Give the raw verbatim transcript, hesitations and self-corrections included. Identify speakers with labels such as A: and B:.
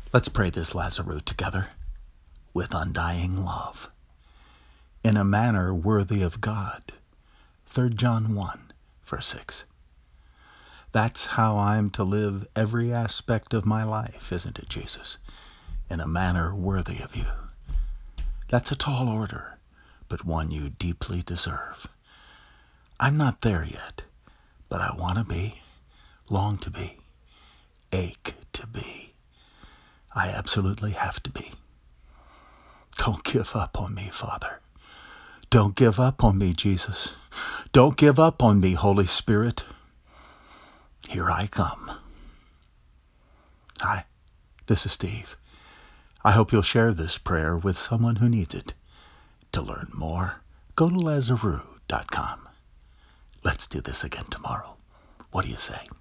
A: Let's pray this Lazarus together with undying love, in a manner worthy of God. Third John one, verse six. That's how I'm to live every aspect of my life, isn't it, Jesus? In a manner worthy of you. That's a tall order, but one you deeply deserve. I'm not there yet, but I want to be, long to be, ache to be. I absolutely have to be. Don't give up on me, Father. Don't give up on me, Jesus. Don't give up on me, Holy Spirit. Here I come. Hi, this is Steve. I hope you'll share this prayer with someone who needs it. To learn more, go to Lazarus dot com. Let's do this again tomorrow. What do you say?